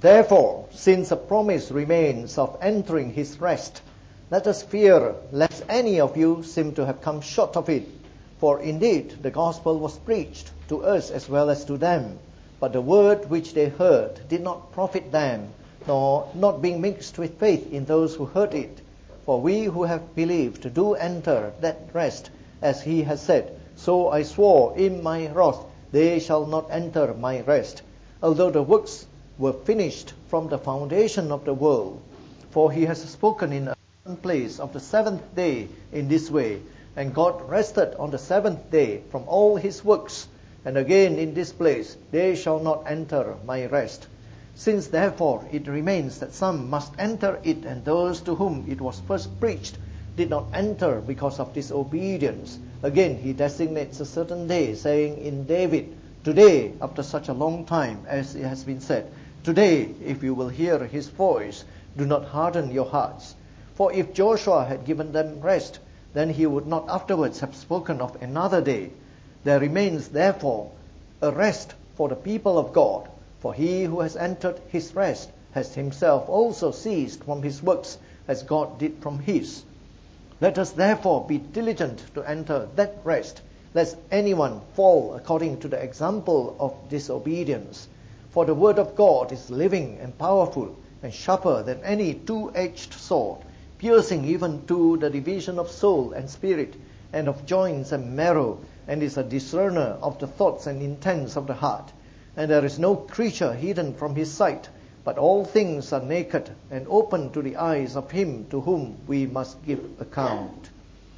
Therefore, since a promise remains of entering his rest, let us fear lest any of you seem to have come short of it. For indeed the gospel was preached to us as well as to them, but the word which they heard did not profit them, nor not being mixed with faith in those who heard it. For we who have believed do enter that rest, as he has said, So I swore in my wrath, they shall not enter my rest, although the works were finished from the foundation of the world. For he has spoken in a certain place of the seventh day in this way, and God rested on the seventh day from all his works. And again in this place, they shall not enter my rest. Since therefore it remains that some must enter it, and those to whom it was first preached did not enter because of disobedience. Again he designates a certain day, saying in David, Today, after such a long time, as it has been said, Today, if you will hear his voice, do not harden your hearts. For if Joshua had given them rest, then he would not afterwards have spoken of another day. There remains therefore a rest for the people of God. For he who has entered his rest has himself also ceased from his works, as God did from his. Let us therefore be diligent to enter that rest, lest anyone fall according to the example of disobedience. For the word of God is living and powerful, and sharper than any two-edged sword, piercing even to the division of soul and spirit, and of joints and marrow, and is a discerner of the thoughts and intents of the heart. And there is no creature hidden from his sight, but all things are naked and open to the eyes of him to whom we must give account.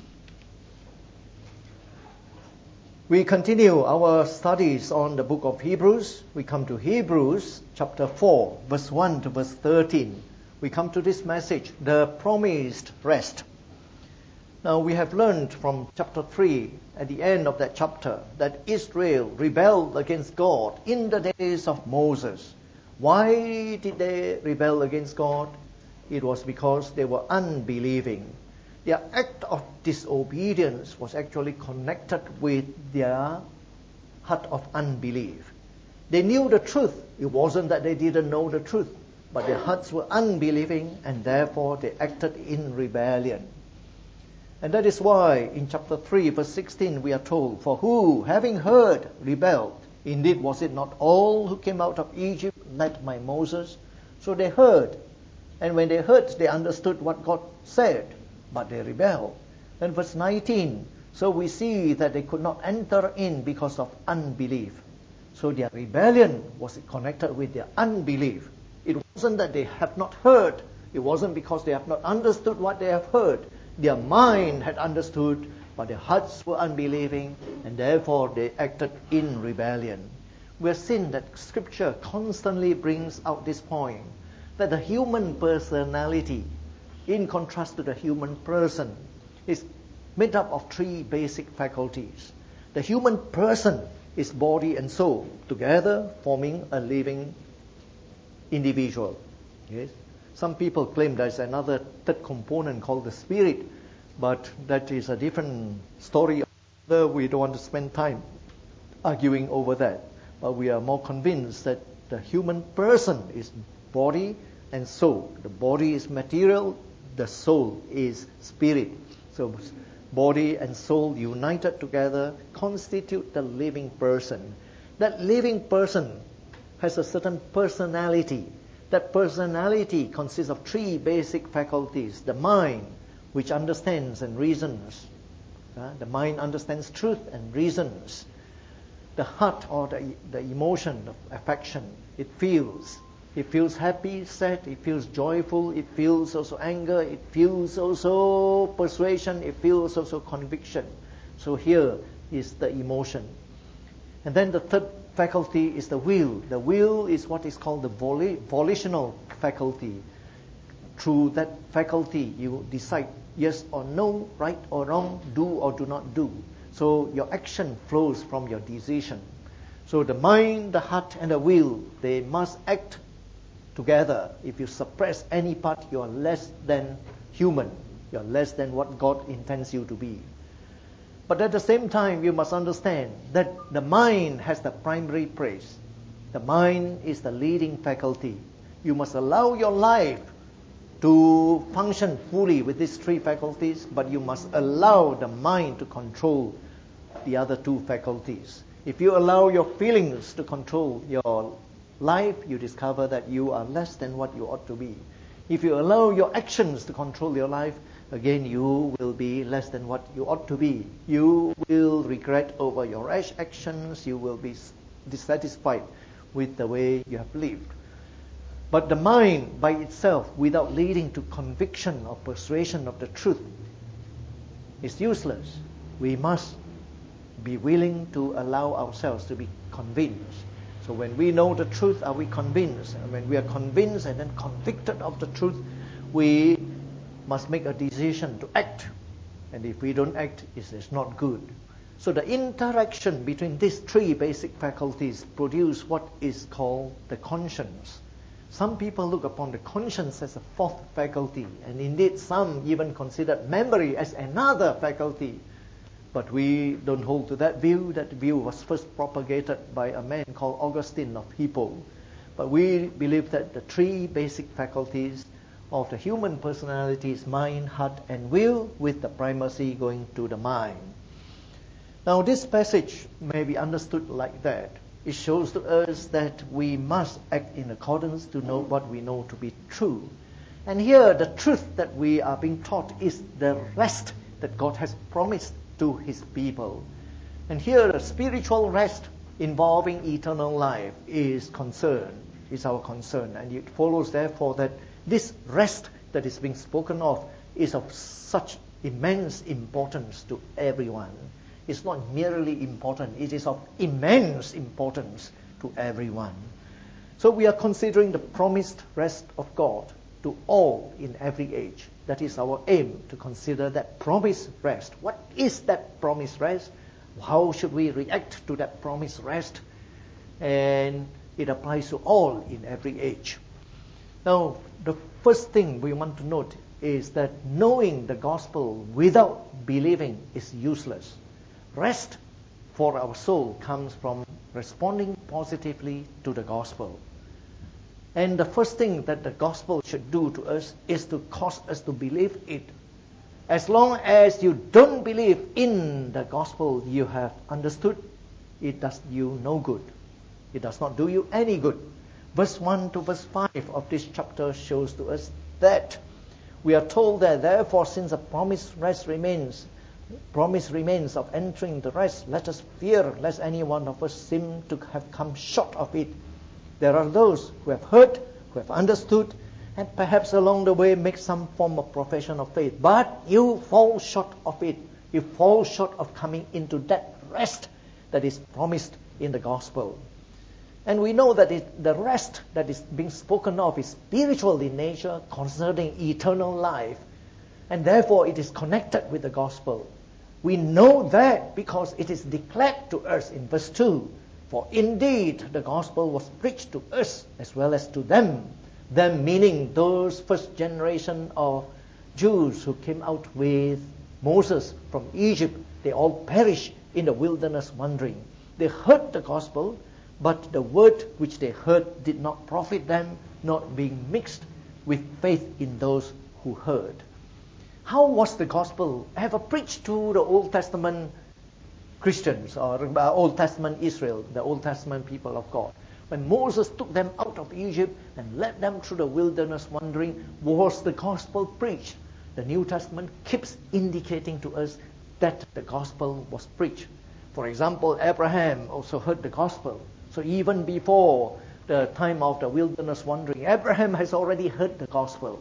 We continue our studies on the book of Hebrews. We come to Hebrews chapter 4, verse 1 to verse 13. We come to this message, the promised rest. Now we have learned from chapter 3, at the end of that chapter, that Israel rebelled against God in the days of Moses. Why did they rebel against God? It was because they were unbelieving. Their act of disobedience was actually connected with their heart of unbelief. They knew the truth. It wasn't that they didn't know the truth, but their hearts were unbelieving, and therefore they acted in rebellion. And that is why in chapter 3, verse 16, we are told, For who, having heard, rebelled? Indeed, was it not all who came out of Egypt led by Moses? So they heard, and when they heard, they understood what God said, but they rebelled. Then verse 19, so we see that they could not enter in because of unbelief. So their rebellion was connected with their unbelief. It wasn't that they have not heard. It wasn't because they have not understood what they have heard. Their mind had understood, but their hearts were unbelieving, and therefore they acted in rebellion. We have seen that Scripture constantly brings out this point, that the human personality, in contrast to the human person, is made up of three basic faculties. The human person is body and soul, together forming a living individual. Yes? Some people claim there's another third component called the spirit, but that is a different story. We don't want to spend time arguing over that. But we are more convinced that the human person is body and soul. The body is material, the soul is spirit. So body and soul united together constitute the living person. That living person has a certain personality. That personality consists of three basic faculties. The mind, which understands and reasons. The mind understands truth and reasons. The heart, or the emotion of affection, it feels. It feels happy, sad, it feels joyful, it feels also anger, it feels also persuasion, it feels also conviction. So here is the emotion. And then the third faculty is the will. The will is what is called the volitional faculty. Through that faculty, you decide yes or no, right or wrong, do or do not do. So your action flows from your decision. So the mind, the heart, and the will, they must act together. If you suppress any part, you are less than human. You are less than what God intends you to be. But at the same time, you must understand that the mind has the primary place. The mind is the leading faculty. You must allow your life to function fully with these three faculties, but you must allow the mind to control the other two faculties. If you allow your feelings to control your life, you discover that you are less than what you ought to be. If you allow your actions to control your life, again you will be less than what you ought to be. You will regret over your rash actions. You will be dissatisfied with the way you have lived. But the mind by itself, without leading to conviction or persuasion of the truth, is useless. We must be willing to allow ourselves to be convinced. So when we know the truth, are we convinced? And when we are convinced and then convicted of the truth, we must make a decision to act. And if we don't act, it is not good. So the interaction between these three basic faculties produce what is called the conscience. Some people look upon the conscience as a fourth faculty, and indeed some even consider memory as another faculty. But we don't hold to that view. That view was first propagated by a man called Augustine of Hippo. But we believe that the three basic faculties of the human personality is mind, heart, and will, with the primacy going to the mind. Now this passage may be understood like that. It shows to us that we must act in accordance to know what we know to be true. And here the truth that we are being taught is the rest that God has promised to His people. And here the spiritual rest involving eternal life is our concern. And it follows therefore that this rest that is being spoken of is of such immense importance to everyone. It's not merely important, it is of immense importance to everyone. So we are considering the promised rest of God to all in every age. That is our aim, to consider that promised rest. What is that promised rest? How should we react to that promised rest? And it applies to all in every age. Now, the first thing we want to note is that knowing the gospel without believing is useless. Rest for our soul comes from responding positively to the gospel. And the first thing that the gospel should do to us is to cause us to believe it. As long as you don't believe in the gospel you have understood, it does you no good. It does not do you any good. Verse 1 to verse 5 of this chapter shows to us that we are told that therefore since a promise remains of entering the rest, let us fear lest any one of us seem to have come short of it. There are those who have heard, who have understood, and perhaps along the way make some form of profession of faith. But you fall short of it. You fall short of coming into that rest that is promised in the gospel. And we know that the rest that is being spoken of is spiritual in nature, concerning eternal life. And therefore it is connected with the gospel. We know that because it is declared to us in verse 2. For indeed the gospel was preached to us as well as to them. Them meaning those first generation of Jews who came out with Moses from Egypt. They all perished in the wilderness wandering. They heard the gospel, but the word which they heard did not profit them, not being mixed with faith in those who heard. How was the gospel ever preached to the Old Testament Christians or Old Testament Israel, the Old Testament people of God? When Moses took them out of Egypt and led them through the wilderness wandering, was the gospel preached? The New Testament keeps indicating to us that the gospel was preached. For example, Abraham also heard the gospel. So even before the time of the wilderness wandering, Abraham has already heard the gospel.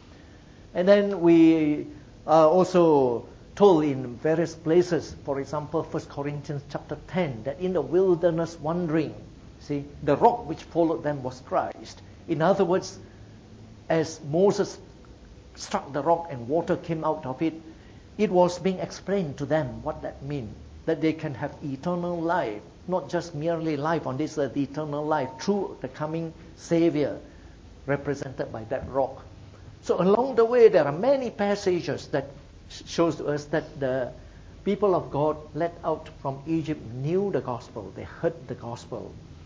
And then we are also told in various places, for example, 1 Corinthians chapter 10, that in the wilderness wandering, see, the rock which followed them was Christ. In other words, as Moses struck the rock and water came out of it, it was being explained to them what that means, that they can have eternal life, not just merely life on this earth, eternal life through the coming Savior represented by that rock. So along the way, there are many passages that shows to us that the people of God led out from Egypt knew the gospel. They heard the gospel.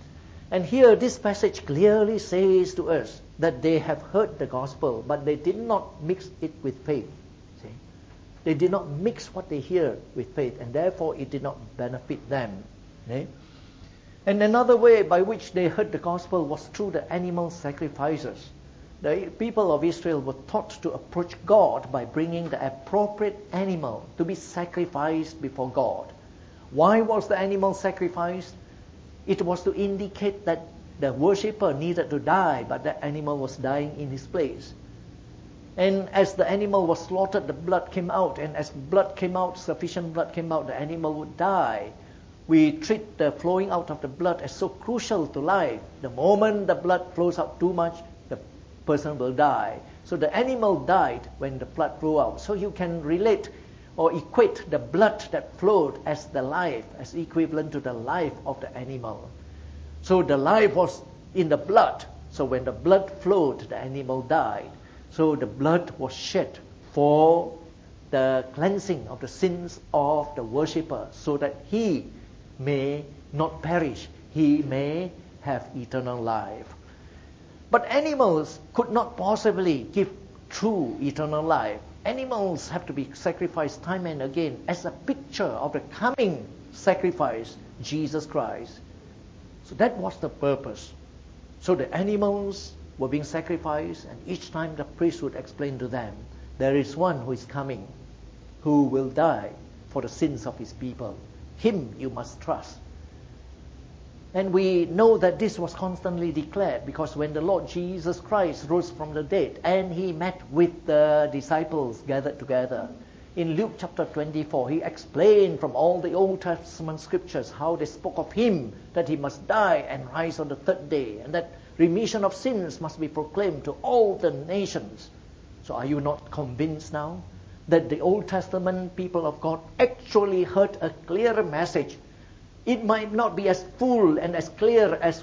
And here this passage clearly says to us that they have heard the gospel, but they did not mix it with faith. See? They did not mix what they hear with faith, and therefore it did not benefit them. See? And another way by which they heard the gospel was through the animal sacrifices. The people of Israel were taught to approach God by bringing the appropriate animal to be sacrificed before God. Why was the animal sacrificed? It was to indicate that the worshipper needed to die, but the animal was dying in his place. And as the animal was slaughtered, the blood came out, and as blood came out, sufficient blood came out, the animal would die. We treat the flowing out of the blood as so crucial to life. The moment the blood flows out too much, the person will die. So the animal died when the blood flew out. So you can relate or equate the blood that flowed as the life, as equivalent to the life of the animal. So the life was in the blood. So when the blood flowed, the animal died. So the blood was shed for the cleansing of the sins of the worshipper, so that he may not perish, he may have eternal life. But animals could not possibly give true eternal life. Animals have to be sacrificed time and again as a picture of the coming sacrifice, Jesus Christ. So that was the purpose. So the animals were being sacrificed, and each time the priest would explain to them, there is one who is coming, who will die for the sins of his people. Him you must trust. And we know that this was constantly declared, because when the Lord Jesus Christ rose from the dead and he met with the disciples gathered together, in Luke chapter 24, he explained from all the Old Testament scriptures how they spoke of him, that he must die and rise on the third day, and that remission of sins must be proclaimed to all the nations. So are you not convinced now that the Old Testament people of God actually heard a clearer message? It might not be as full and as clear as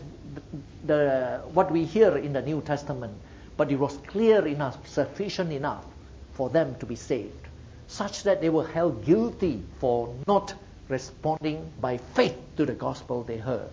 what we hear in the New Testament, but it was clear enough, sufficient enough for them to be saved, such that they were held guilty for not responding by faith to the gospel they heard.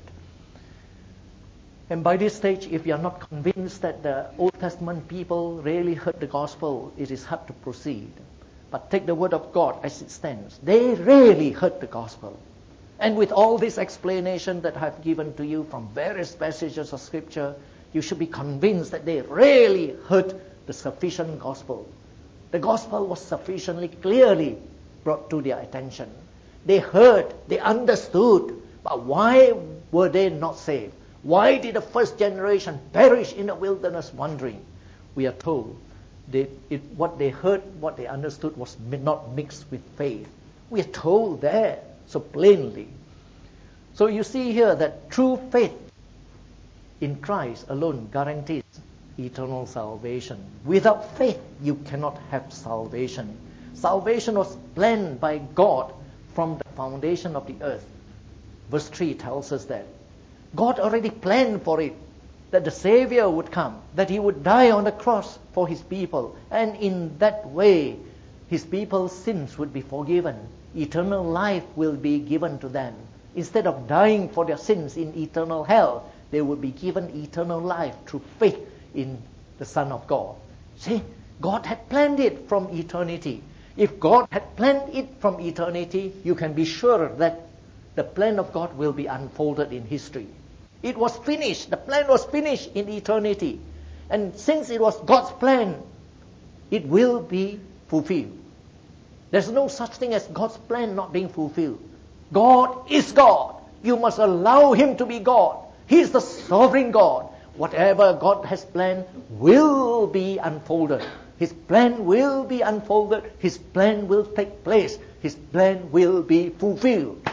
And by this stage, if you are not convinced that the Old Testament people really heard the gospel, it is hard to proceed. But take the word of God as it stands. They really heard the gospel. And with all this explanation that I have given to you from various passages of Scripture, you should be convinced that they really heard the sufficient gospel. The gospel was sufficiently clearly brought to their attention. They heard, they understood, but why were they not saved? Why did the first generation perish in the wilderness wandering? We are told what they heard, what they understood was not mixed with faith. We are told there so plainly. So you see here that true faith in Christ alone guarantees eternal salvation. Without faith, you cannot have salvation. Salvation was planned by God from the foundation of the earth. Verse 3 tells us that God already planned for it, that the Savior would come, that he would die on the cross for his people, and in that way his people's sins would be forgiven. Eternal life will be given to them. Instead of dying for their sins in eternal hell, they will be given eternal life through faith in the Son of God. See, God had planned it from eternity. If God had planned it from eternity, you can be sure that the plan of God will be unfolded in history. It was finished. The plan was finished in eternity. And since it was God's plan, it will be fulfilled. There's no such thing as God's plan not being fulfilled. God is God. You must allow him to be God. He is the sovereign God. Whatever God has planned will be unfolded. His plan will be unfolded. His plan will take place. His plan will be fulfilled.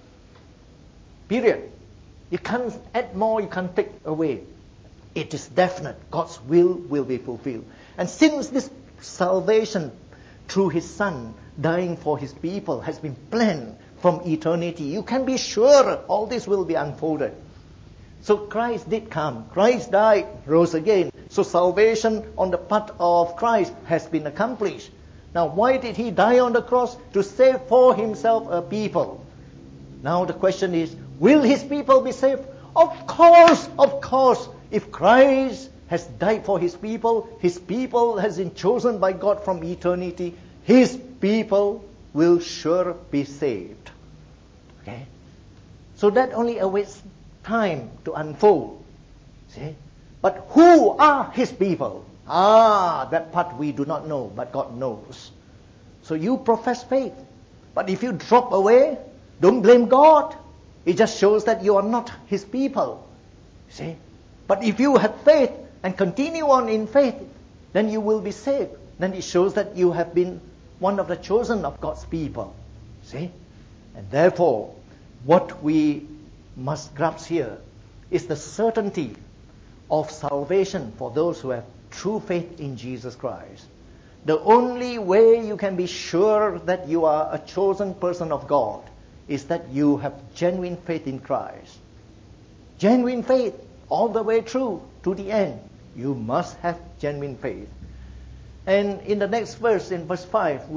Period. You can't add more, you can't take away. It is definite. God's will be fulfilled. And since this salvation through his Son dying for his people has been planned from eternity, you can be sure all this will be unfolded. So Christ did come. Christ died, rose again. So salvation on the part of Christ has been accomplished. Now, why did he die on the cross? To save for himself a people. Now the question is, will his people be saved, Of course, if Christ has died for His people has been chosen by God from eternity, His people will sure be saved. Okay? So that only awaits time to unfold. See? But who are His people? That part we do not know, but God knows. So you profess faith. But if you drop away, don't blame God. It just shows that you are not His people. See? But if you have faith and continue on in faith, then you will be saved. Then it shows that you have been one of the chosen of God's people. See? And therefore, what we must grasp here is the certainty of salvation for those who have true faith in Jesus Christ. The only way you can be sure that you are a chosen person of God is that you have genuine faith in Christ. Genuine faith all the way through to the end. You must have genuine faith. And in the next verse, in verse 5,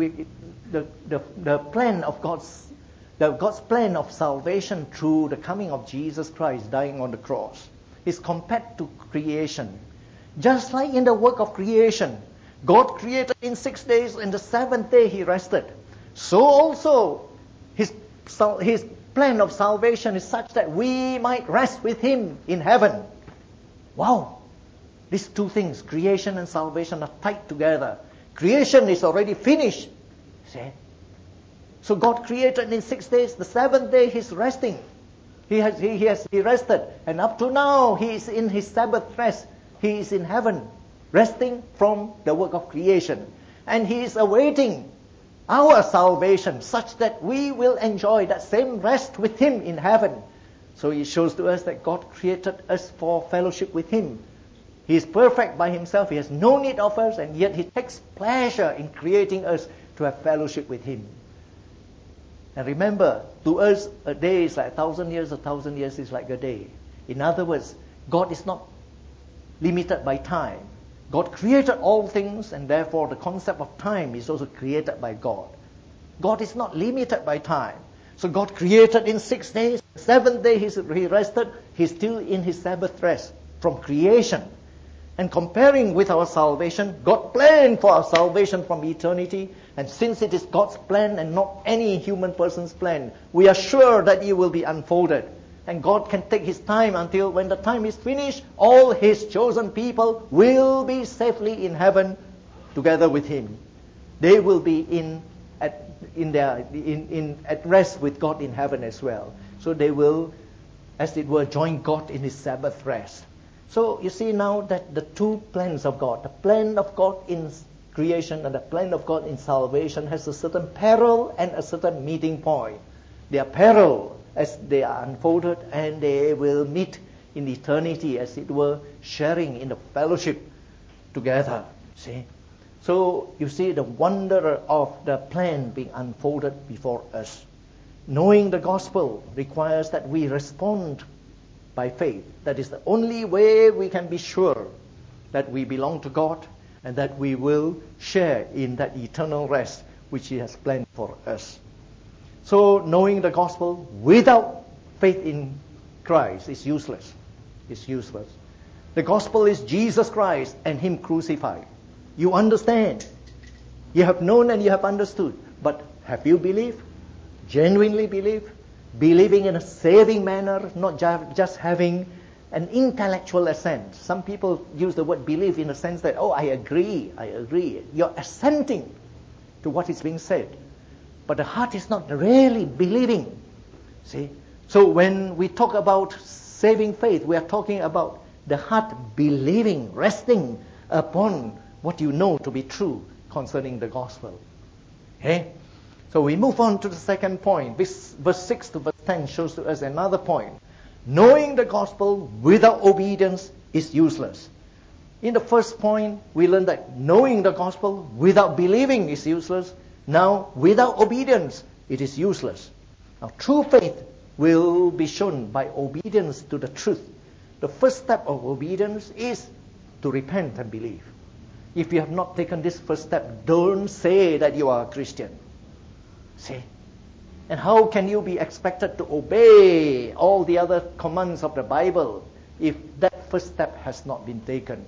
the plan of God's plan of salvation through the coming of Jesus Christ dying on the cross is compared to creation. Just like in the work of creation, God created in 6 days, and the seventh day He rested. So also, His plan of salvation is such that we might rest with Him in heaven. Wow! These two things, creation and salvation, are tied together. Creation is already finished. See? So God created in 6 days. The seventh day He's resting. He rested. And up to now, He is in His Sabbath rest. He is in heaven, resting from the work of creation. And He is awaiting our salvation such that we will enjoy that same rest with Him in heaven. So it shows to us that God created us for fellowship with Him. He is perfect by Himself. He has no need of us, and yet He takes pleasure in creating us to have fellowship with Him. And remember, to us, a day is like 1,000 years, 1,000 years is like a day. In other words, God is not limited by time. God created all things, and therefore the concept of time is also created by God. God is not limited by time. So God created in 6 days. The seventh day He rested. He's still in His Sabbath rest from creation. And comparing with our salvation, God planned for our salvation from eternity. And since it is God's plan and not any human person's plan, we are sure that it will be unfolded. And God can take His time until when the time is finished, all His chosen people will be safely in heaven together with Him. They will be at rest with God in heaven as well. So they will, as it were, join God in His Sabbath rest. So you see now that the two plans of God, the plan of God in creation and the plan of God in salvation, has a certain parallel and a certain meeting point. They are parallel as they are unfolded, and they will meet in eternity, as it were, sharing in the fellowship together. See? So you see the wonder of the plan being unfolded before us. Knowing the gospel requires that we respond by faith. That is the only way we can be sure that we belong to God and that we will share in that eternal rest which He has planned for us. So knowing the gospel without faith in Christ is useless. It's useless. The gospel is Jesus Christ and Him crucified. You understand. You have known and you have understood. But have you believed? Genuinely believed? Believing in a saving manner, not just having an intellectual assent. Some people use the word believe in the sense that, I agree. You're assenting to what is being said. But the heart is not really believing. See? So when we talk about saving faith, we are talking about the heart believing, resting upon what you know to be true concerning the gospel. Okay? So we move on to the second point. This verse 6 to verse 10 shows to us another point. Knowing the gospel without obedience is useless. In the first point, we learned that knowing the gospel without believing is useless. Now, without obedience, it is useless. Now, true faith will be shown by obedience to the truth. The first step of obedience is to repent and believe. If you have not taken this first step, don't say that you are a Christian. See? And how can you be expected to obey all the other commands of the Bible if that first step has not been taken?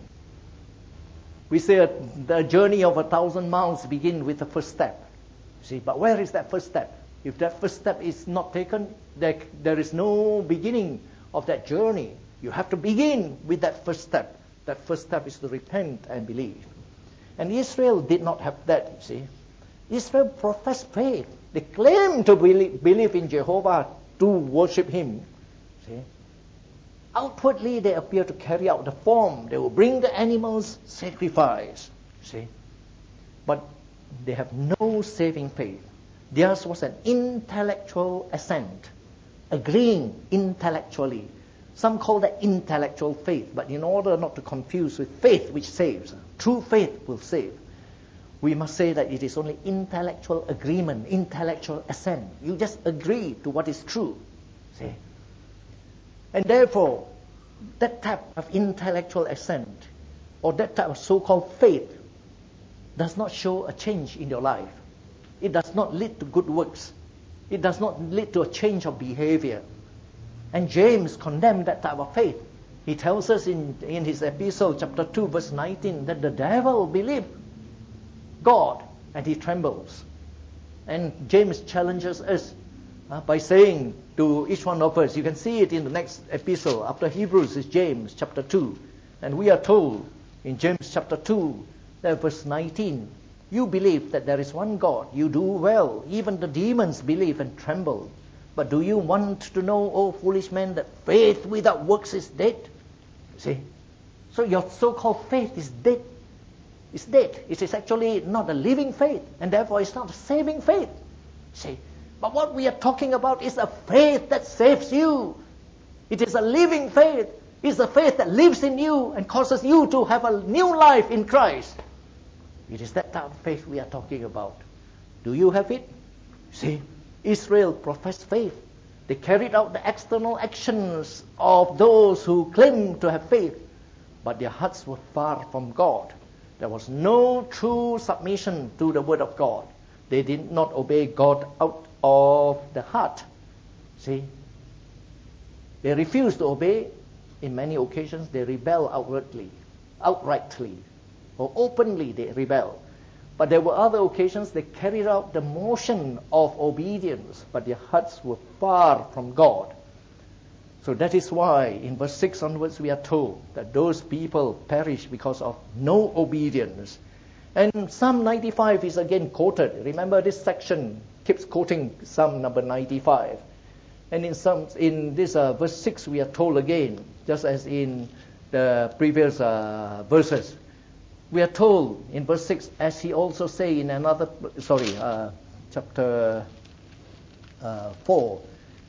We say the journey of 1,000 miles begins with the first step. See, but where is that first step? If that first step is not taken, there is no beginning of that journey. You have to begin with that first step. That first step is to repent and believe. And Israel did not have that, you see. Israel professed faith. They claimed to believe in Jehovah, to worship Him. See? Outwardly, they appear to carry out the form. They will bring the animals, sacrifice. See? But they have no saving faith. Theirs was an intellectual assent, agreeing intellectually. Some call that intellectual faith, but in order not to confuse with faith which saves, true faith will save. We must say that it is only intellectual agreement, intellectual assent. You just agree to what is true. See? And therefore, that type of intellectual assent, or that type of so-called faith, does not show a change in your life. It does not lead to good works. It does not lead to a change of behavior. And James condemned that type of faith. He tells us in his epistle, chapter 2, verse 19, that the devil believed God and he trembles. And James challenges us by saying to each one of us, you can see it in the next epistle, after Hebrews is James chapter 2. And we are told in James chapter 2, that verse 19, you believe that there is one God, you do well. Even the demons believe and tremble. But do you want to know, O foolish man, that faith without works is dead? See? So your so-called faith is dead. It's dead. It is actually not a living faith, and therefore it's not a saving faith. See? But what we are talking about is a faith that saves you. It is a living faith. It's a faith that lives in you and causes you to have a new life in Christ. It is that type of faith we are talking about. Do you have it? See, Israel professed faith. They carried out the external actions of those who claim to have faith, but their hearts were far from God. There was no true submission to the word of God. They did not obey God out of the heart. See, they refused to obey. In many occasions, they rebel outrightly, or openly they rebel. But there were other occasions they carried out the motion of obedience, but their hearts were far from God. So that is why in verse 6 onwards we are told that those people perish because of no obedience. And Psalm 95 is again quoted. Remember, this section keeps quoting Psalm number 95. And in this verse 6 we are told again, just as in the previous verses, we are told in verse 6, as he also say in another, chapter 4,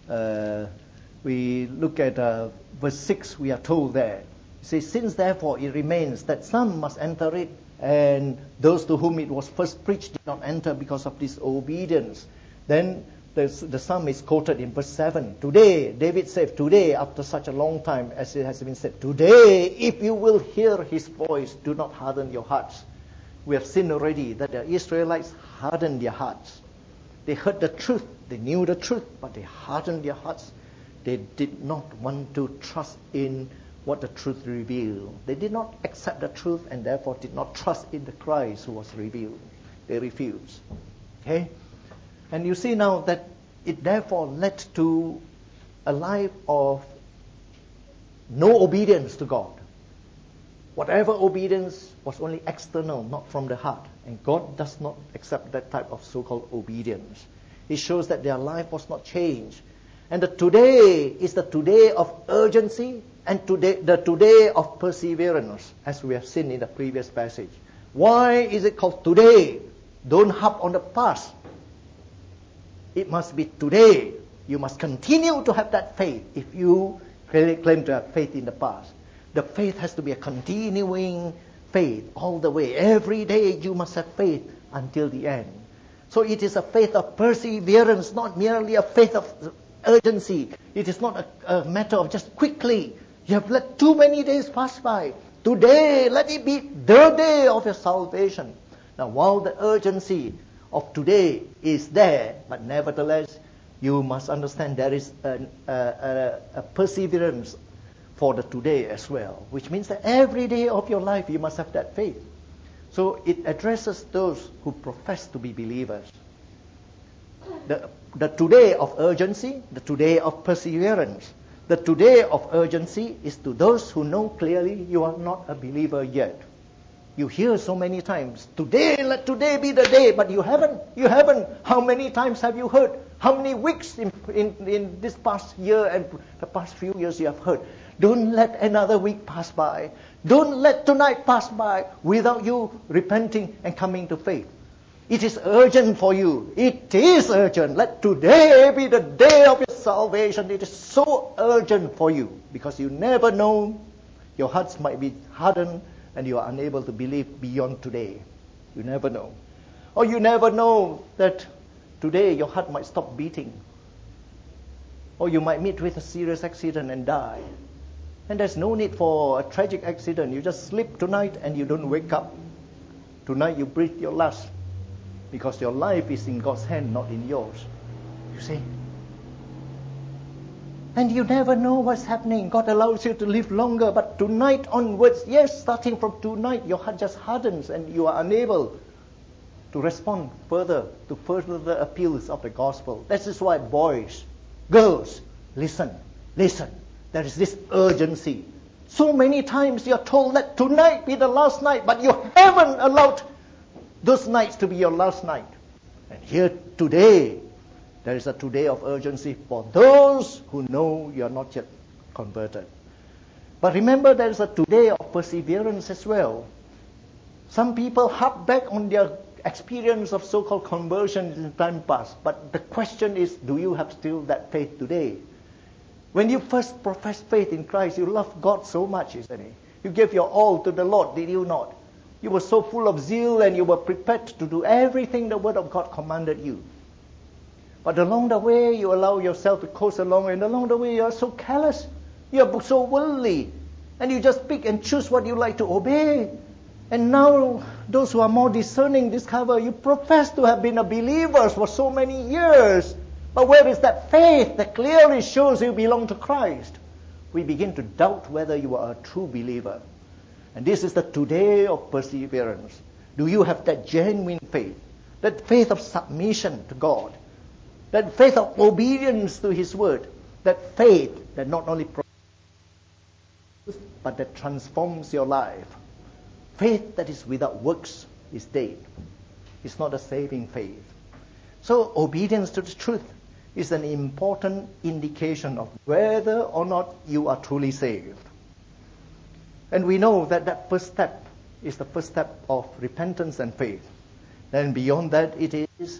we look at verse 6, we are told there. It says, since therefore it remains that some must enter it, and those to whom it was first preached did not enter because of disobedience. Then the psalm is quoted in verse 7. Today, David said, today, after such a long time, as it has been said, today, if you will hear his voice, do not harden your hearts. We have seen already that the Israelites hardened their hearts. They heard the truth, they knew the truth, but they hardened their hearts. They did not want to trust in what the truth revealed. They did not accept the truth and therefore did not trust in the Christ who was revealed. They refused. Okay? And you see now that it therefore led to a life of no obedience to God. Whatever obedience was only external, not from the heart. And God does not accept that type of so-called obedience. It shows that their life was not changed. And the today is the today of urgency and the today of perseverance, as we have seen in the previous passage. Why is it called today? Don't harp on the past. It must be today. You must continue to have that faith if you claim to have faith in the past. The faith has to be a continuing faith all the way. Every day you must have faith until the end. So it is a faith of perseverance, not merely a faith of urgency. It is not a matter of just quickly. You have let too many days pass by. Today, let it be the day of your salvation. Now, while the urgency of today is there, but nevertheless, you must understand there is a perseverance for the today as well, which means that every day of your life you must have that faith. So it addresses those who profess to be believers. The today of urgency, the today of perseverance. The today of urgency is to those who know clearly you are not a believer yet. You hear so many times, today, let today be the day, but you haven't. How many times have you heard? How many weeks in this past year and the past few years you have heard? Don't let another week pass by. Don't let tonight pass by without you repenting and coming to faith. It is urgent for you. It is urgent. Let today be the day of your salvation. It is so urgent for you because you never know. Your hearts might be hardened and you are unable to believe beyond today. You never know. Or you never know that today your heart might stop beating. Or you might meet with a serious accident and die. And there's no need for a tragic accident. You just sleep tonight and you don't wake up. Tonight you breathe your last. Because your life is in God's hand, not in yours. You see? And you never know what's happening. God allows you to live longer. But tonight onwards, yes, starting from tonight, your heart just hardens and you are unable to respond further to further the appeals of the gospel. That is why boys, girls, listen. There is this urgency. So many times you are told that tonight be the last night, but you haven't allowed those nights to be your last night. And here today, there is a today of urgency for those who know you are not yet converted. But remember, there is a today of perseverance as well. Some people harp back on their experience of so-called conversion in time past. But the question is, do you have still that faith today? When you first professed faith in Christ, you loved God so much, isn't it? You gave your all to the Lord, did you not? You were so full of zeal and you were prepared to do everything the Word of God commanded you. But along the way, you allow yourself to coast along, and along the way, you are so callous. You are so worldly. And you just pick and choose what you like to obey. And now, those who are more discerning discover you profess to have been a believer for so many years. But where is that faith that clearly shows you belong to Christ? We begin to doubt whether you are a true believer. And this is the today of perseverance. Do you have that genuine faith? That faith of submission to God? That faith of obedience to His Word? That faith that not only but that transforms your life? Faith that is without works is dead. It's not a saving faith. So obedience to the truth is an important indication of whether or not you are truly saved. And we know that that first step is the first step of repentance and faith. Then beyond that, it is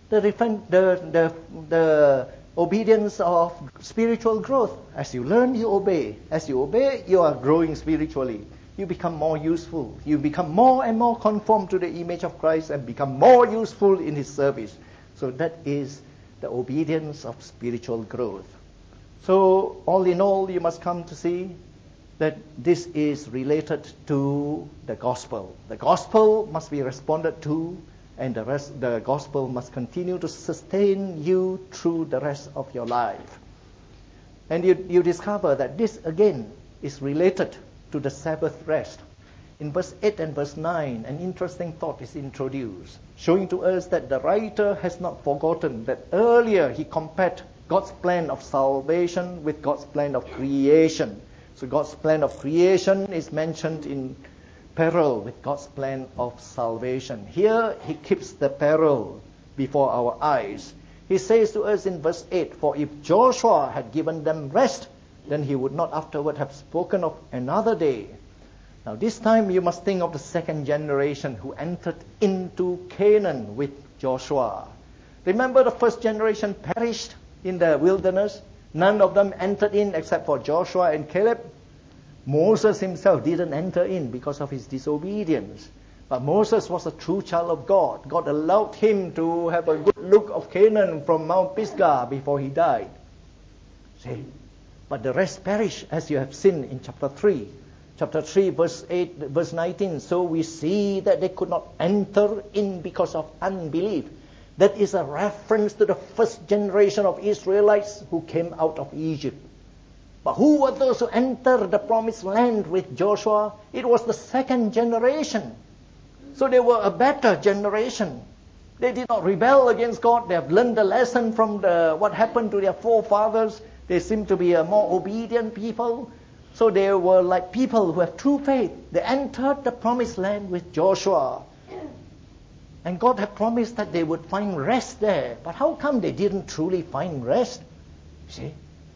the obedience of spiritual growth. As you learn, you obey. As you obey, you are growing spiritually. You become more useful. You become more and more conformed to the image of Christ and become more useful in His service. So that is the obedience of spiritual growth. So all in all, you must come to see that this is related to the gospel. The gospel must be responded to, and the gospel must continue to sustain you through the rest of your life. And you discover that this again is related to the Sabbath rest. In verse 8 and verse 9, an interesting thought is introduced, showing to us that the writer has not forgotten that earlier he compared God's plan of salvation with God's plan of creation. So God's plan of creation is mentioned in parallel with God's plan of salvation. Here he keeps the parallel before our eyes. He says to us in verse 8, "For if Joshua had given them rest, then he would not afterward have spoken of another day." Now this time you must think of the second generation who entered into Canaan with Joshua. Remember, the first generation perished in the wilderness. None of them entered in except for Joshua and Caleb. Moses himself didn't enter in because of his disobedience. But Moses was a true child of God. God allowed him to have a good look of Canaan from Mount Pisgah before he died. See? But the rest perished, as you have seen in chapter 3. Chapter 3, verse 8, verse 19. So we see that they could not enter in because of unbelief. That is a reference to the first generation of Israelites who came out of Egypt. But who were those who entered the promised land with Joshua? It was the second generation. So they were a better generation. They did not rebel against God. They have learned the lesson from what happened to their forefathers. They seem to be a more obedient people. So they were like people who have true faith. They entered the promised land with Joshua. And God had promised that they would find rest there. But how come they didn't truly find rest? See?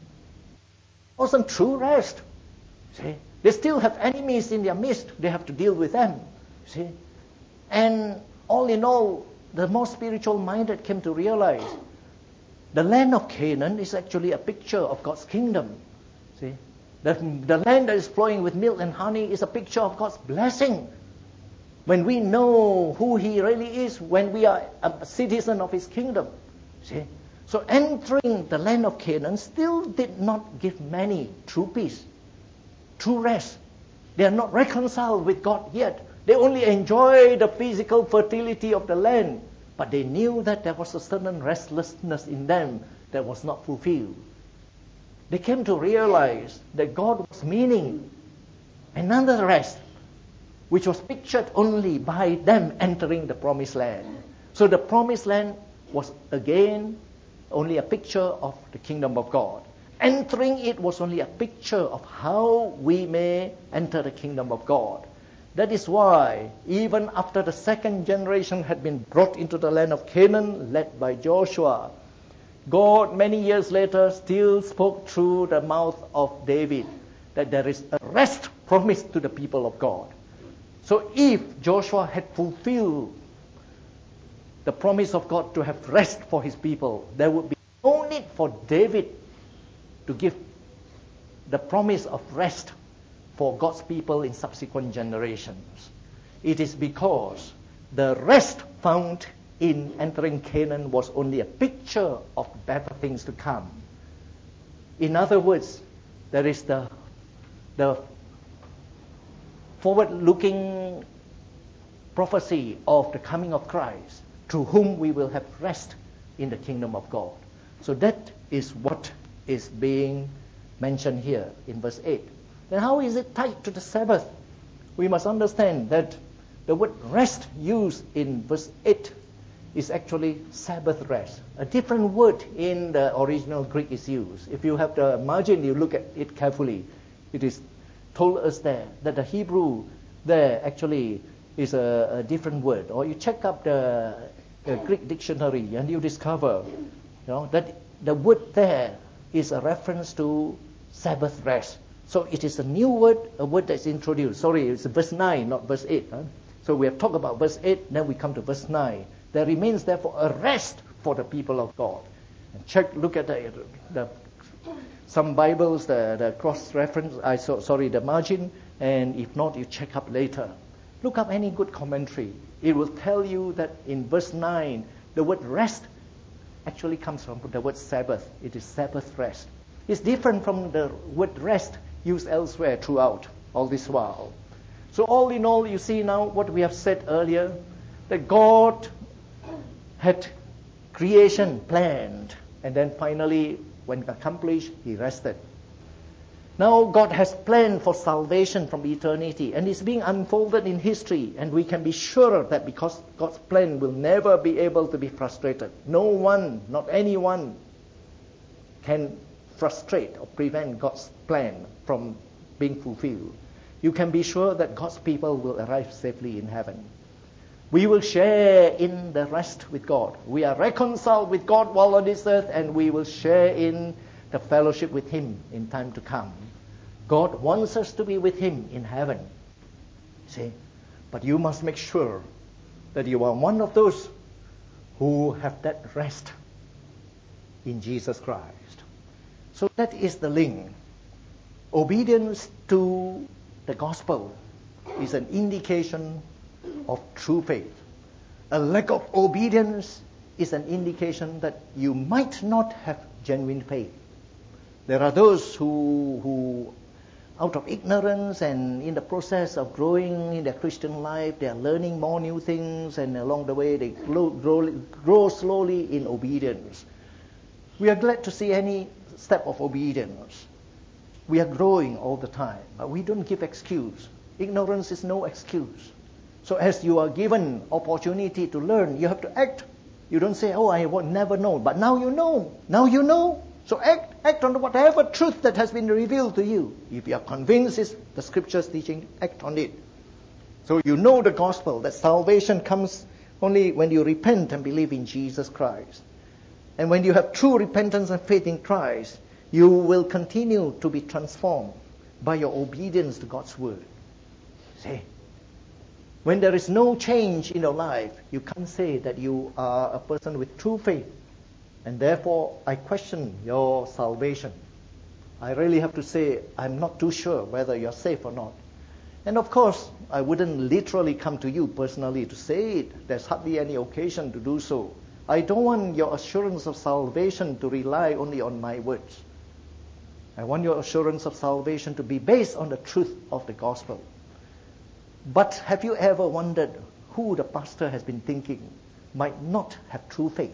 It wasn't true rest. See? They still have enemies in their midst. They have to deal with them. See? And all in all, the more spiritual minded came to realize the land of Canaan is actually a picture of God's kingdom. See? The land that is flowing with milk and honey is a picture of God's blessing. When we know who He really is, when we are a citizen of His kingdom. See? So entering the land of Canaan still did not give many true peace, true rest. They are not reconciled with God yet. They only enjoy the physical fertility of the land. But they knew that there was a certain restlessness in them that was not fulfilled. They came to realize that God was meaning another rest, which was pictured only by them entering the promised land. So the promised land was again only a picture of the kingdom of God. Entering it was only a picture of how we may enter the kingdom of God. That is why, even after the second generation had been brought into the land of Canaan, led by Joshua, God, many years later, still spoke through the mouth of David that there is a rest promised to the people of God. So if Joshua had fulfilled the promise of God to have rest for His people, there would be no need for David to give the promise of rest for God's people in subsequent generations. It is because the rest found in entering Canaan was only a picture of better things to come. In other words, there is the forward-looking prophecy of the coming of Christ, through whom we will have rest in the kingdom of God. So that is what is being mentioned here in verse 8. Then how is it tied to the Sabbath? We must understand that the word rest used in verse 8 is actually Sabbath rest. A different word in the original Greek is used. If you have the margin, you look at it carefully. It is told us there that the Hebrew there actually is a different word. Or you check up the Greek dictionary and you discover that the word there is a reference to Sabbath rest. So it is a new word, a word that's introduced. Sorry, it's verse 9, not verse 8. So we have talked about verse 8, then we come to verse 9. There remains therefore a rest for the people of God. And look at some Bibles, the cross-reference, the margin, and if not, you check up later. Look up any good commentary. It will tell you that in verse 9, the word rest actually comes from the word Sabbath. It is Sabbath rest. It's different from the word rest used elsewhere throughout all this while. So all in all, you see now what we have said earlier, that God had creation planned, and then finally, when accomplished, He rested. Now God has planned for salvation from eternity, and it's being unfolded in history, and we can be sure that because God's plan will never be able to be frustrated. No one, not anyone, can frustrate or prevent God's plan from being fulfilled. You can be sure that God's people will arrive safely in heaven. We will share in the rest with God. We are reconciled with God while on this earth, and we will share in the fellowship with Him in time to come. God wants us to be with Him in heaven. See? But you must make sure that you are one of those who have that rest in Jesus Christ. So that is the link. Obedience to the gospel is an indication of true faith. A lack of obedience is an indication that you might not have genuine faith. There are those who out of ignorance, and in the process of growing in their Christian life, they are learning more new things, and along the way they grow slowly in obedience. We are glad to see any step of obedience. We are growing all the time, but we don't give excuse. Ignorance is no excuse. So as you are given opportunity to learn, you have to act. You don't say, oh, I will never know. But now you know. Now you know. So act on whatever truth that has been revealed to you. If you are convinced it's the Scripture's teaching, act on it. So you know the gospel, that salvation comes only when you repent and believe in Jesus Christ. And when you have true repentance and faith in Christ, you will continue to be transformed by your obedience to God's word. See? When there is no change in your life, you can't say that you are a person with true faith. And therefore, I question your salvation. I really have to say, I'm not too sure whether you're safe or not. And of course, I wouldn't literally come to you personally to say it. There's hardly any occasion to do so. I don't want your assurance of salvation to rely only on my words. I want your assurance of salvation to be based on the truth of the gospel. But have you ever wondered who the pastor has been thinking might not have true faith?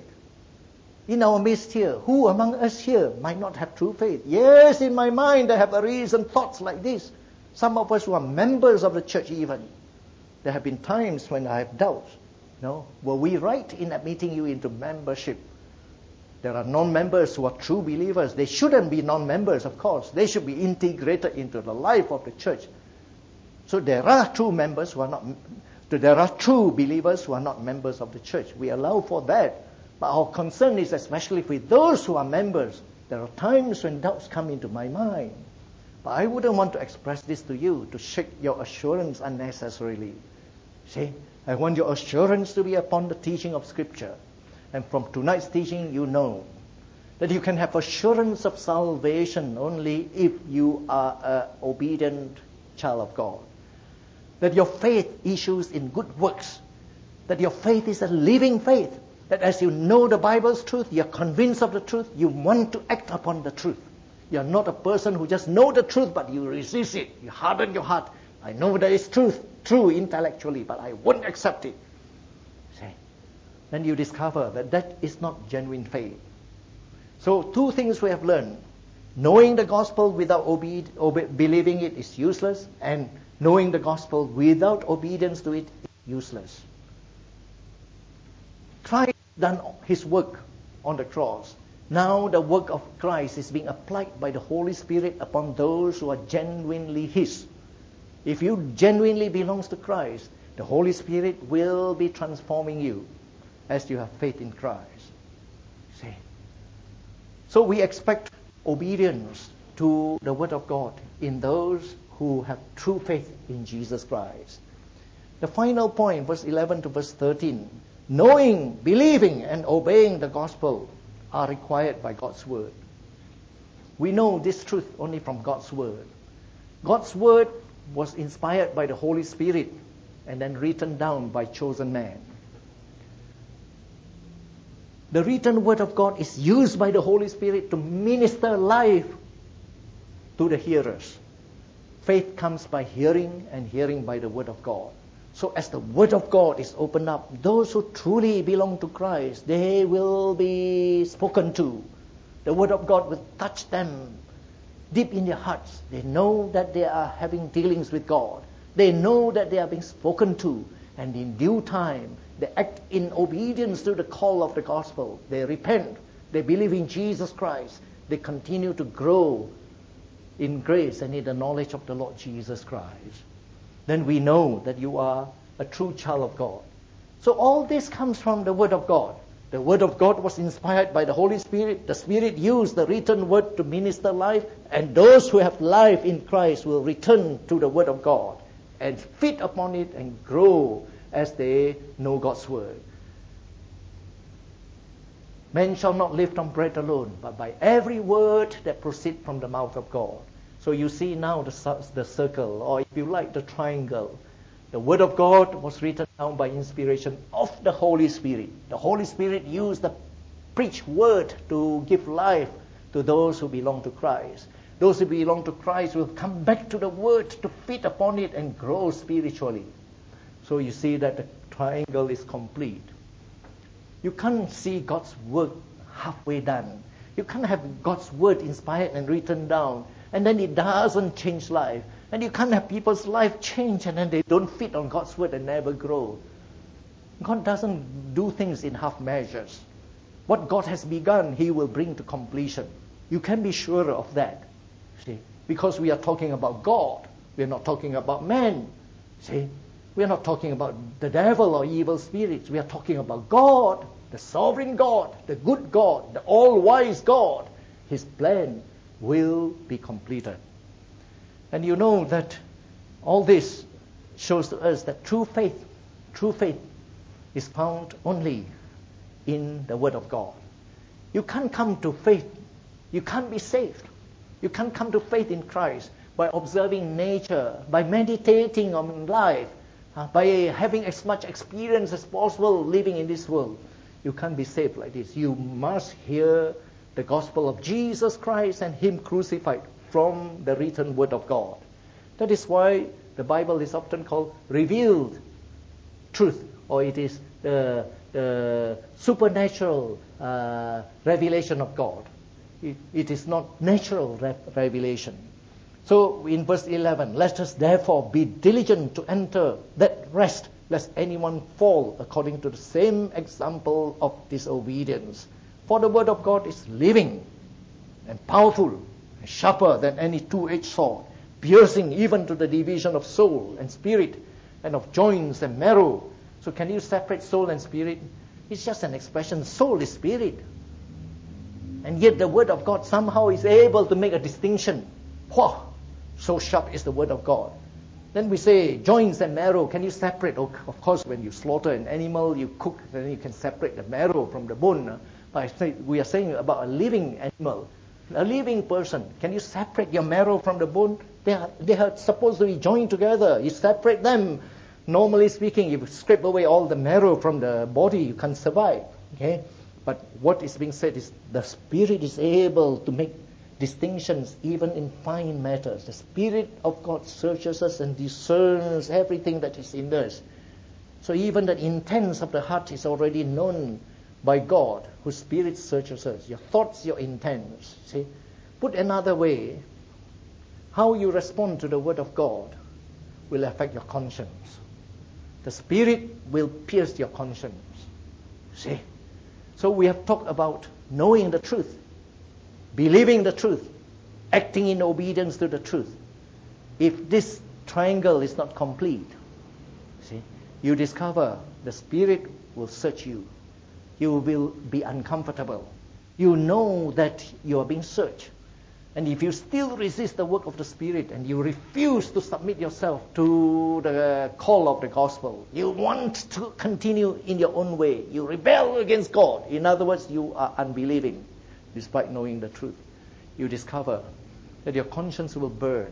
In our midst here, who among us here might not have true faith? Yes, in my mind I have arisen thoughts like this. Some of us who are members of the church even. There have been times when I have doubts. Were we right in admitting you into membership? There are non-members who are true believers. They shouldn't be non-members, of course. They should be integrated into the life of the church. So there are true members who are not. There are true believers who are not members of the church. We allow for that. But our concern is especially with those who are members. There are times when doubts come into my mind. But I wouldn't want to express this to you to shake your assurance unnecessarily. See, I want your assurance to be upon the teaching of Scripture. And from tonight's teaching, you know that you can have assurance of salvation only if you are an obedient child of God. That your faith issues in good works. That your faith is a living faith. That as you know the Bible's truth, you're convinced of the truth, you want to act upon the truth. You're not a person who just know the truth, but you resist it. You harden your heart. I know there is truth, true intellectually, but I won't accept it. See? Then you discover that that is not genuine faith. So two things we have learned. Knowing the gospel without believing it is useless, and knowing the gospel without obedience to it is useless. Christ done his work on the cross. Now the work of Christ is being applied by the Holy Spirit upon those who are genuinely his. If you genuinely belong to Christ, the Holy Spirit will be transforming you as you have faith in Christ. See? So we expect obedience to the Word of God in those who have true faith in Jesus Christ. The final point, verse 11 to verse 13. Knowing, believing, and obeying the gospel are required by God's word. We know this truth only from God's word. God's word was inspired by the Holy Spirit and then written down by chosen man. The written word of God is used by the Holy Spirit to minister life to the hearers. Faith comes by hearing, and hearing by the word of God. So as the word of God is opened up, those who truly belong to Christ, they will be spoken to. The word of God will touch them deep in their hearts. They know that they are having dealings with God. They know that they are being spoken to. And in due time, they act in obedience to the call of the gospel. They repent. They believe in Jesus Christ. They continue to grow in grace and in the knowledge of the Lord Jesus Christ. Then we know that you are a true child of God. So all this comes from the Word of God. The Word of God was inspired by the Holy Spirit. The Spirit used the written Word to minister life. And those who have life in Christ will return to the Word of God and feed upon it and grow as they know God's Word. Men shall not live on bread alone, but by every word that proceeds from the mouth of God. So you see now the circle, or if you like, the triangle. The Word of God was written down by inspiration of the Holy Spirit. The Holy Spirit used the preached Word to give life to those who belong to Christ. Those who belong to Christ will come back to the Word to feed upon it and grow spiritually. So you see that the triangle is complete. You can't see God's work halfway done. You can't have God's Word inspired and written down, and then it doesn't change life. And you can't have people's life change and then they don't fit on God's Word and never grow. God doesn't do things in half measures. What God has begun, He will bring to completion. You can be sure of that. See, because we are talking about God. We are not talking about man. See, we are not talking about the devil or evil spirits. We are talking about God, the sovereign God, the good God, the all-wise God. His plan will be completed. And you know that all this shows to us that true faith is found only in the Word of God. You can't come to faith. You can't be saved. You can't come to faith in Christ by observing nature, by meditating on life, by having as much experience as possible living in this world. You can't be saved like this. You must hear the gospel of Jesus Christ and Him crucified from the written Word of God. That is why the Bible is often called revealed truth, or it is the supernatural revelation of God. It is not natural revelation. So in verse 11, let us therefore be diligent to enter that rest, lest anyone fall according to the same example of disobedience. For the Word of God is living and powerful and sharper than any two-edged sword, piercing even to the division of soul and spirit and of joints and marrow. So can you separate soul and spirit? It's just an expression. Soul is spirit. And yet the Word of God somehow is able to make a distinction. Wow, so sharp is the Word of God. Then we say joints and marrow. Can you separate? Oh, of course, when you slaughter an animal, you cook, then you can separate the marrow from the bone. But we are saying about a living animal, a living person. Can you separate your marrow from the bone? They are supposed to be joined together. You separate them. Normally speaking, if you scrape away all the marrow from the body, you can't survive. Okay? But what is being said is the Spirit is able to make distinctions even in fine matters. The Spirit of God searches us and discerns everything that is in us. So even the intents of the heart is already known by God, whose Spirit searches us. Your thoughts, your intents. See? Put another way, how you respond to the Word of God will affect your conscience. The Spirit will pierce your conscience. See? So we have talked about knowing the truth, believing the truth, acting in obedience to the truth. If this triangle is not complete, see, you discover the Spirit will search you. You will be uncomfortable. You know that you are being searched. And if you still resist the work of the Spirit and you refuse to submit yourself to the call of the gospel, you want to continue in your own way, you rebel against God. In other words, you are unbelieving despite knowing the truth. You discover that your conscience will burn.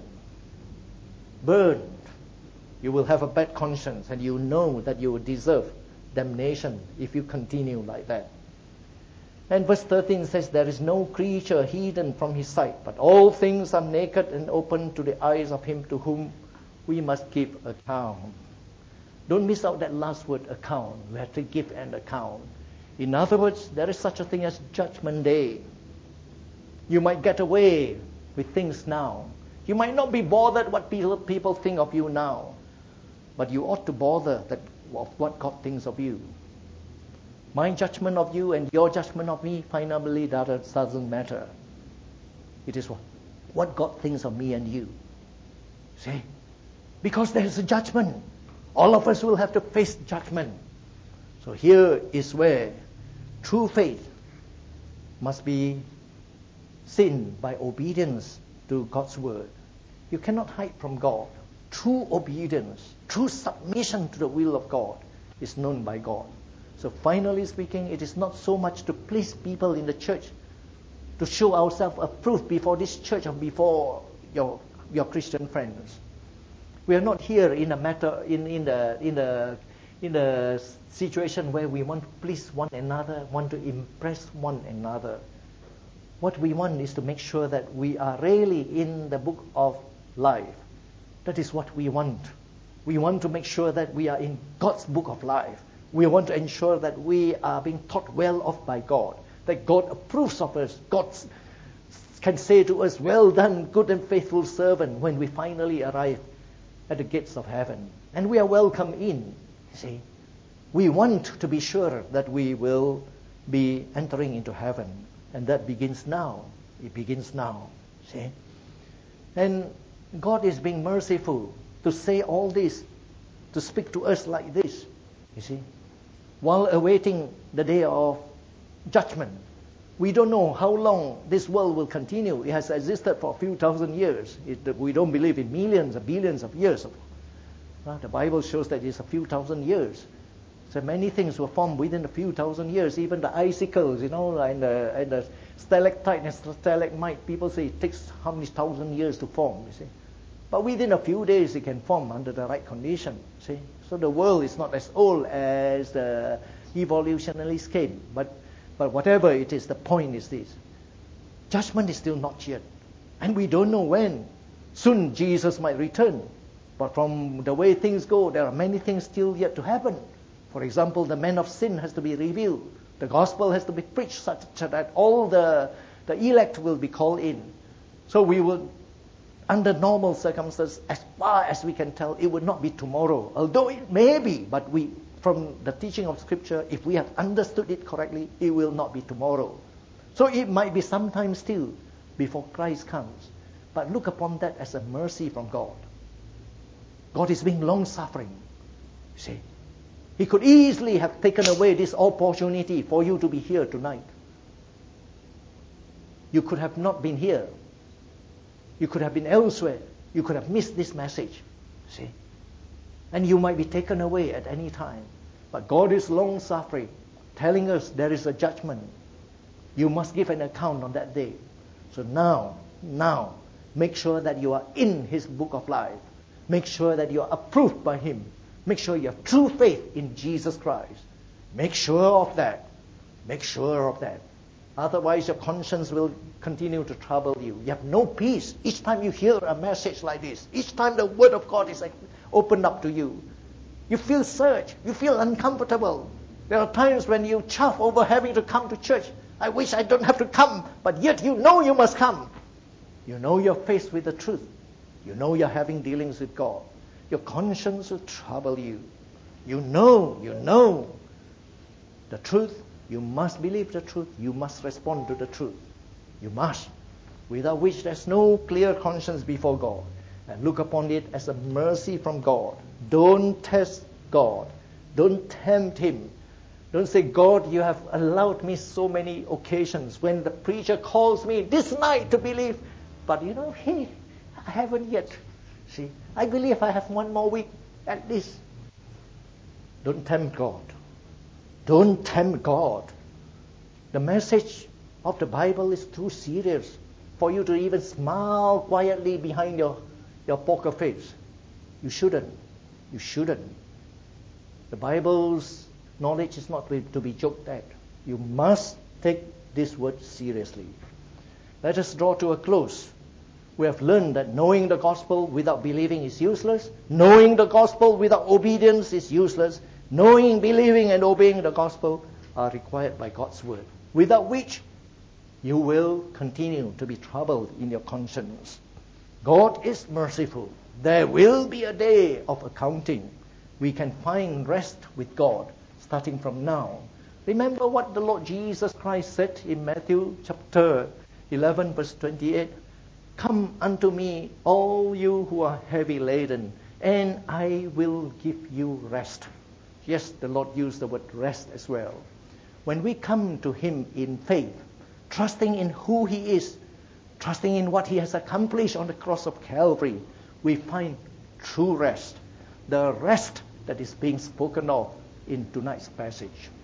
Burn. You will have a bad conscience and you know that you will deserve damnation if you continue like that. And verse 13 says, there is no creature hidden from His sight, but all things are naked and open to the eyes of Him to whom we must give account. Don't miss out that last word, account. We have to give an account. In other words, there is such a thing as Judgment Day. You might get away with things now. You might not be bothered what people think of you now, but you ought to bother of what God thinks of you. My judgment of you and your judgment of me finally doesn't matter. It is what God thinks of me and you. See? Because there is a judgment. All of us will have to face judgment. So here is where true faith must be seen by obedience to God's word. You cannot hide from God. True obedience, true submission to the will of God is known by God. So finally speaking, it is not so much to please people in the church, to show ourselves approved before this church or before your Christian friends. We are not here in a matter in the situation where we want to please one another, want to impress one another. What we want is to make sure that we are really in the book of life. That is what we want. We want to make sure that we are in God's book of life. We want to ensure that we are being taught well of by God, that God approves of us. God can say to us, well done, good and faithful servant, when we finally arrive at the gates of heaven. And we are welcome in. See, we want to be sure that we will be entering into heaven. And that begins now. It begins now. See? And God is being merciful to say all this, to speak to us like this. You see? While awaiting the day of judgment. We don't know how long this world will continue. It has existed for a few thousand years. We don't believe in millions or billions of years. The Bible shows that it's a few thousand years. So many things were formed within a few thousand years. Even the icicles, and the stalactite and stalagmite, people say it takes how many thousand years to form, you see. But within a few days it can form under the right condition, see. So the world is not as old as the evolutionists came. But whatever it is, the point is this. Judgment is still not yet. And we don't know when. Soon Jesus might return. But from the way things go, there are many things still yet to happen. For example, the man of sin has to be revealed. The gospel has to be preached such that all the elect will be called in. So we will, under normal circumstances, as far as we can tell, it would not be tomorrow. Although it may be, but from the teaching of Scripture, if we have understood it correctly, it will not be tomorrow. So it might be sometime still before Christ comes. But look upon that as a mercy from God. God is being long-suffering. See, He could easily have taken away this opportunity for you to be here tonight. You could have not been here. You could have been elsewhere. You could have missed this message. See? And you might be taken away at any time. But God is long-suffering, telling us there is a judgment. You must give an account on that day. So now, make sure that you are in His book of life. Make sure that you are approved by Him. Make sure you have true faith in Jesus Christ. Make sure of that. Make sure of that. Otherwise, your conscience will continue to trouble you. You have no peace. Each time you hear a message like this, each time the Word of God is opened up to you, you feel searched. You feel uncomfortable. There are times when you chafe over having to come to church. I wish I don't have to come, but yet you know you must come. You know you're faced with the truth. You know you're having dealings with God. Your conscience will trouble you. You know the truth. You must believe the truth. You must respond to the truth. You must. Without which there's no clear conscience before God. And look upon it as a mercy from God. Don't test God. Don't tempt Him. Don't say, God, you have allowed me so many occasions when the preacher calls me this night to believe. But hey, I haven't yet. See, I believe I have one more week at least. Don't tempt God. Don't tempt God. The message of the Bible is too serious for you to even smile quietly behind your poker face. You shouldn't. You shouldn't. The Bible's knowledge is not to be joked at. You must take this word seriously. Let us draw to a close. We have learned that knowing the gospel without believing is useless. Knowing the gospel without obedience is useless. Knowing, believing, and obeying the gospel are required by God's word, without which you will continue to be troubled in your conscience. God is merciful. There will be a day of accounting. We can find rest with God starting from now. Remember what the Lord Jesus Christ said in Matthew chapter 11, verse 28. Come unto me, all you who are heavy laden, and I will give you rest. Yes, the Lord used the word rest as well. When we come to Him in faith, trusting in who He is, trusting in what He has accomplished on the cross of Calvary, we find true rest. The rest that is being spoken of in tonight's passage.